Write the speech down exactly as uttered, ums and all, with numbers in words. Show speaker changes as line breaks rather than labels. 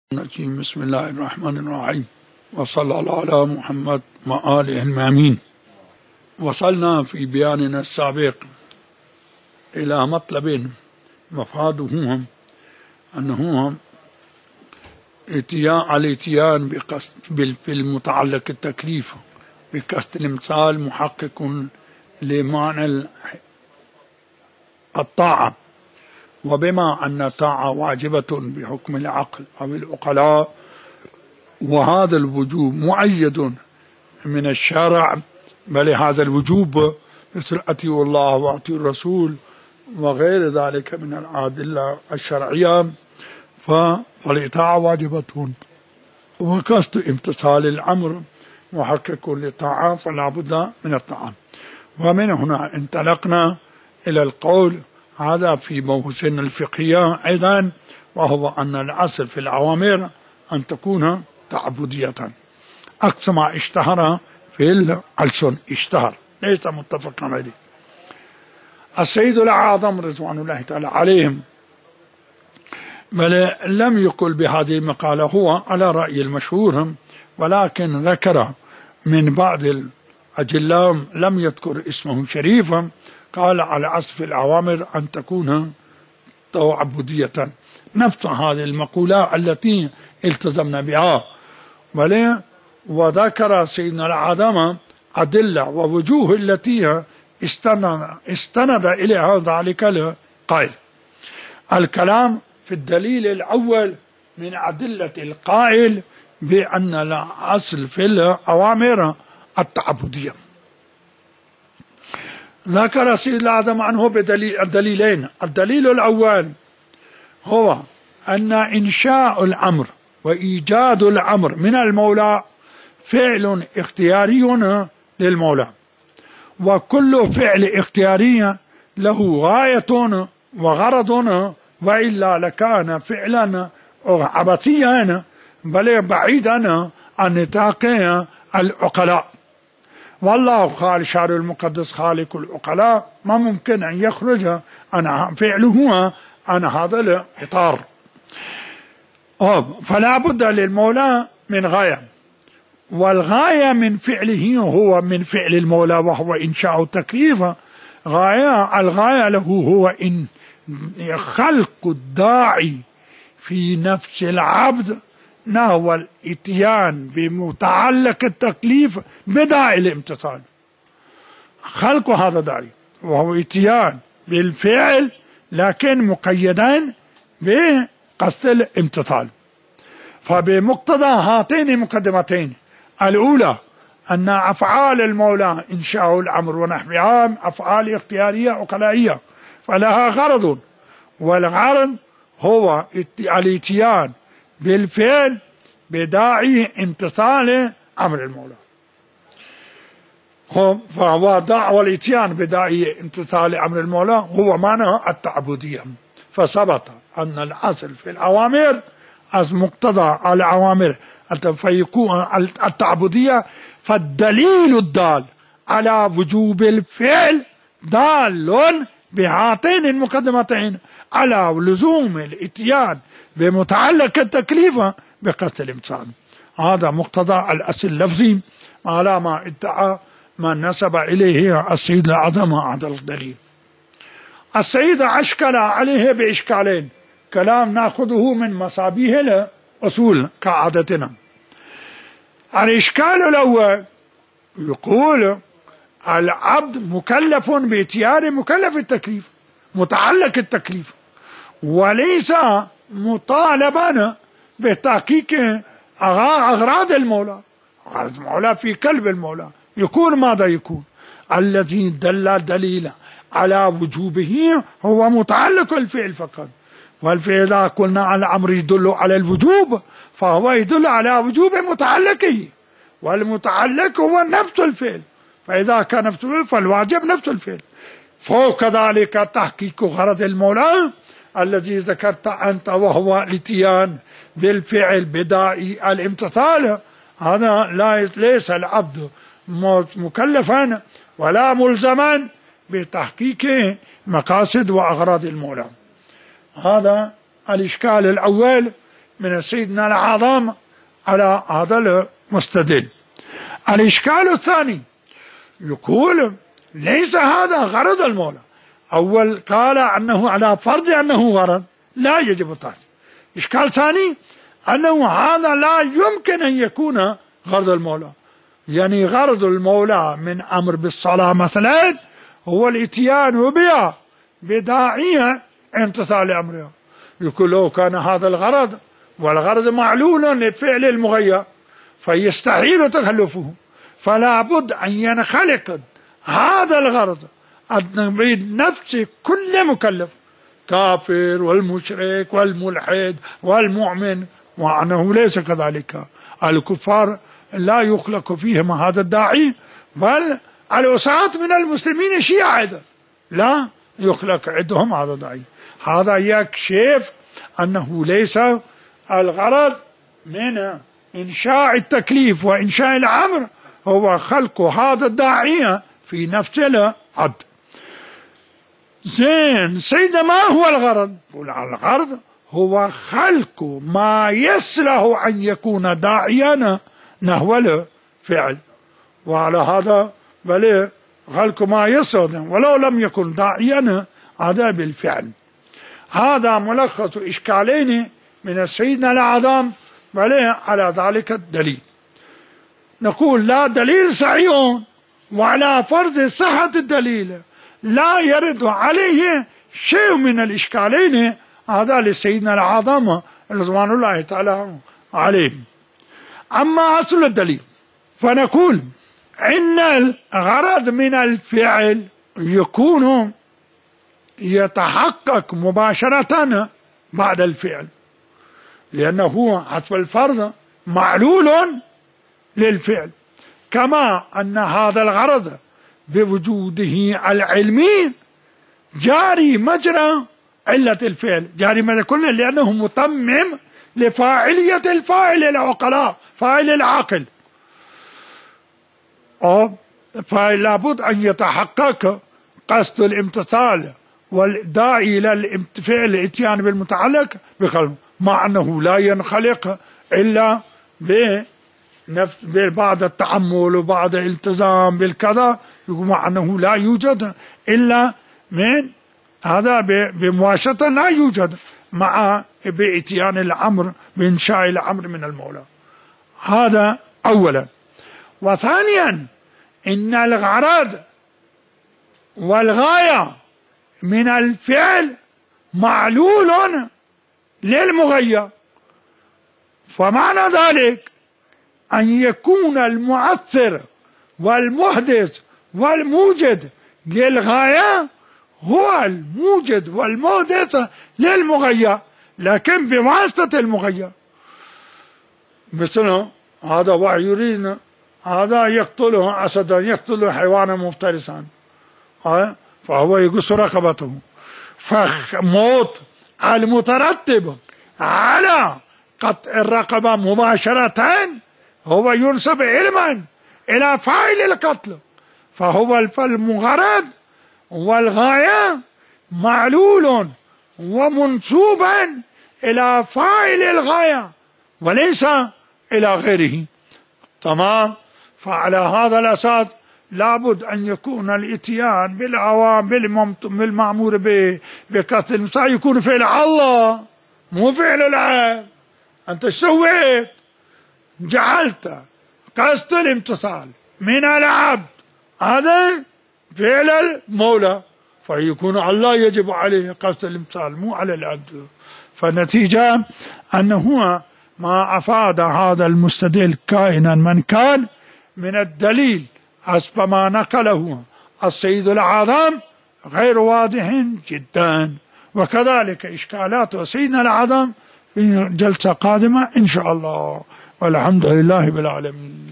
بسم الله الرحمن الرحيم، وصلى الله على محمد وآله المامين. وصلنا في بياننا السابق إلى مطلب مفاده أنه اتيان الاتيان بقصد بالمتعلق التكليف بقصد الامثال محقق لمعنى الطاعة، وبما أن الطاعة واجبة بحكم العقل أو العقلاء، وهذا الوجوب مؤيد من الشرع، بل هذا الوجوب مثل أطيعوا الله وأطيعوا الرسول وغير ذلك من الأدلة الشرعية، فالإطاعة واجبة، وقصد امتثال الأمر محقق للطاعة، فلا بد من الطاعة. ومن هنا انطلقنا إلى القول هذا في موسن الفقهية أيضا، وهو أن الأصل في الأوامر أن تكون تعبدية، أقصى ما اشتهر في الألسن اشتهر، ليس متفقا عليه. السيد الأعظم رضوان الله تعالى عليهم بل لم يقل بهذه المقالة هو على رأي المشهور، ولكن ذكر من بعض الأجلاء لم يذكر اسمه شريفا، قال على أصل في الأوامر أن تكون تعبدية، نفس هذه المقولة التي التزمنا بها. بل وذكر سيدنا الأعظم أدلة ووجوه التي استند, استند إليها ذلك القائل. الكلام في الدليل الأول من أدلة القائل بأن الأصل في الأوامر التعبدية. ذكر سيد الأعظم عنه بدليل الدليلين. الدليل الأول هو أن إنشاء الأمر وإيجاد الأمر من المولى فعل اختياري للمولى، وكل فعل اختياري له غاية وغرض، وإلا لكان فعلا عبثيا بل بعيدا عن نطاق العقلاء. والله خالق شعر المقدس خالق العقلاء، ما ممكن أن يخرج عن فعله عن هذا الإطار، فلا بد للمولى من غاية، والغاية من فعله هو من فعل المولى وهو إنشاء التكليف. غاية الغاية له هو إن خلق الداعي في نفس العبد نحو الاتيان بمتعلق التكليف بداعي الامتثال. خلق هذا داعي وهو اتيان بالفعل لكن مقيدين بقصد الامتثال. فبمقتضى هاتين المقدمتين، الأولى أن أفعال المولى إنشاء الأمر ونحوها أفعال اختيارية عقلائية فلها غرض، والغرض هو الاتيان بالفعل بداعي امتثال أمر المولى، فهو دعوة الاتيان بداعي امتثال أمر المولى هو معنى التعبدية. فثبت أن الأصل في الأوامر از مقتضى الأوامر فيكون التعبدية، فالدليل الدال على وجوب الفعل دال بهاتين المقدمتين على لزوم الاتيان بمتعلق التكليف بقصد الامتثال. هذا مقتضى الأصل اللفظي على ما ادعى من نسب إليه السيد الأعظم هذا الدليل. السيد أشكل عليه بإشكالين، كلام نأخذه من مصابيح الأصول كعادتنا. الإشكال الأول يقول العبد مكلف باتيان مكلف التكليف متعلق التكليف، وليس مطالبا بتحقيق أغراض المولى. أغراض المولى في قلب المولى يكون ماذا يكون؟ الذي دل دليل على وجوبه هو متعلق الفعل فقط، والفعل إذا قلنا على الأمر يدل على الوجوب فهو يدل على وجوب متعلقه، والمتعلق هو نفس الفعل، فإذا كان نفس الفعل فالواجب نفس الفعل. فوق ذلك تحقيق غرض المولى الذي ذكرت أنت وهو الاتيان بالفعل بداعي الامتثال، هذا لا ليس العبد مكلفا ولا ملزما بتحقيق مقاصد وأغراض المولى. هذا الإشكال الأول من سيدنا الأعظم على هذا المستدل. الإشكال الثاني يقول ليس هذا غرض المولى. أول قال أنه على فرض أنه غرض لا يجب التعظيم. إشكال ثاني أنه هذا لا يمكن أن يكون غرض المولى، يعني غرض المولى من أمر بالصلاة مثلا هو الاتيان بها بداعية امتثال أمرها. يقول لو كان هذا الغرض والغرض معلول لفعل المغير فيستحيل تخلفه، فلا بد أن ينخلق هذا الغرض بنفس كل مكلف كافر والمشرك والملحد والمؤمن، وأنه ليس كذلك. الكفار لا يخلق فيهم هذا الداعي، بل العصاة من المسلمين شيعة أيضا لا يخلق عندهم هذا الداعي. هذا يكشف أنه ليس الغرض من إنشاء التكليف وإنشاء الأمر هو خلق هذا الداعية في نفس العبد. زين سيدنا ما هو الغرض؟ الغرض هو خلق ما يصلح أن يكون داعيا نحو الفعل، وعلى هذا بل خلق ما يصلح ولو لم يكن داعيا هذا بالفعل. هذا ملخص إشكالين من سيدنا الأعظم بل على ذلك الدليل. نقول لا دليل صحيح، وعلى فرض صحة الدليل لا يرد عليه شيء من الإشكالين هذا لسيدنا الأعظم رضوان الله تعالى عليه. أما أصل الدليل فنقول إن الغرض من الفعل يكون يتحقق مباشرة بعد الفعل، لأنه حسب الفرض معلول للفعل، كما أن هذا الغرض بوجوده العلمي جاري مجرى علة الفعل، جاري مجرى كله، لأنه متمم لفاعلية الفاعل العقلاء فاعل العاقل. فلا بد أن يتحقق قصد الامتثال والداعي إلى الفعل الاتيان بالمتعلق بقلب، مع أنه لا ينخلق إلا بعد التأمل وبعد الالتزام بالكذا، مع أنه لا يوجد إلا من هذا بمباشرة، لا يوجد مع بإتيان الأمر بإنشاء الأمر من المولى. هذا أولا. وثانيا إن الغرض والغاية من الفعل معلول للمغير، فمعنى ذلك أن يكون المؤثر والمحدث والموجد للغاية هو الموجد والمحدث للمغير، لكن بواسطة المغير. مثلا هذا واحد يريد هذا يقتله أسدا، يقتله حيوانا مفترسا، فهو يقص رقبته، فموت المترتب على قطع الرقبة مباشرة هو ينسب علما إلى فاعل القتل، فهو المغرض والغاية معلول ومنسوبا إلى فاعل الغاية وليس إلى غيره. تمام. فعلى هذا الأساس لابد أن يكون الاتيان بالعوام بالمأمور به بقتل المساء يكون فعل الله مو فعل العبد. أنت سويت جعلت قصد الامتثال من العبد هذا فعل المولى، فيكون الله يجب عليه قصد الامتثال مو على العبد. فالنتيجة أنه ما أفاد هذا المستدل كائنا من كان من الدليل حسب ما نقله السيد الأعظم غير واضح جدا، وكذلك إشكالات سيدنا الأعظم في جلسة قادمة إن شاء الله، والحمد لله بالعالمين.